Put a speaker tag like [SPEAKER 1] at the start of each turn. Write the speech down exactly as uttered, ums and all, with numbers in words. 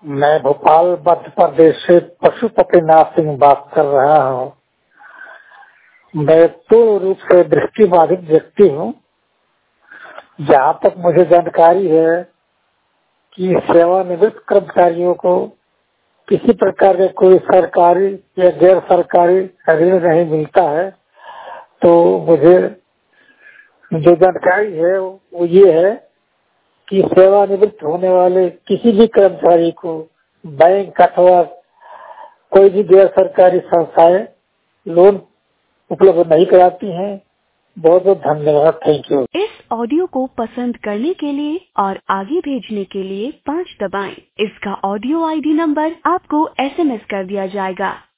[SPEAKER 1] मैं भोपाल मध्य प्रदेश से पशुपतिनाथ सिंह बात कर रहा हूँ। मैं पूर्ण रूप से दृष्टिबाधित व्यक्ति हूँ। जहाँ तक मुझे जानकारी है कि सेवानिवृत्त कर्मचारियों को किसी प्रकार का कोई सरकारी या गैर सरकारी ऋण नहीं मिलता है, तो मुझे जो जानकारी है वो ये है कि सेवानिवृत्त होने वाले किसी भी कर्मचारी को बैंक अथवा कोई भी गैर सरकारी संस्थाएं लोन उपलब्ध नहीं कराती हैं। बहुत बहुत धन्यवाद। Thank you.
[SPEAKER 2] इस ऑडियो को पसंद करने के लिए और आगे भेजने के लिए पाँच दबाएं। इसका ऑडियो आईडी नंबर आपको एसएमएस कर दिया जाएगा।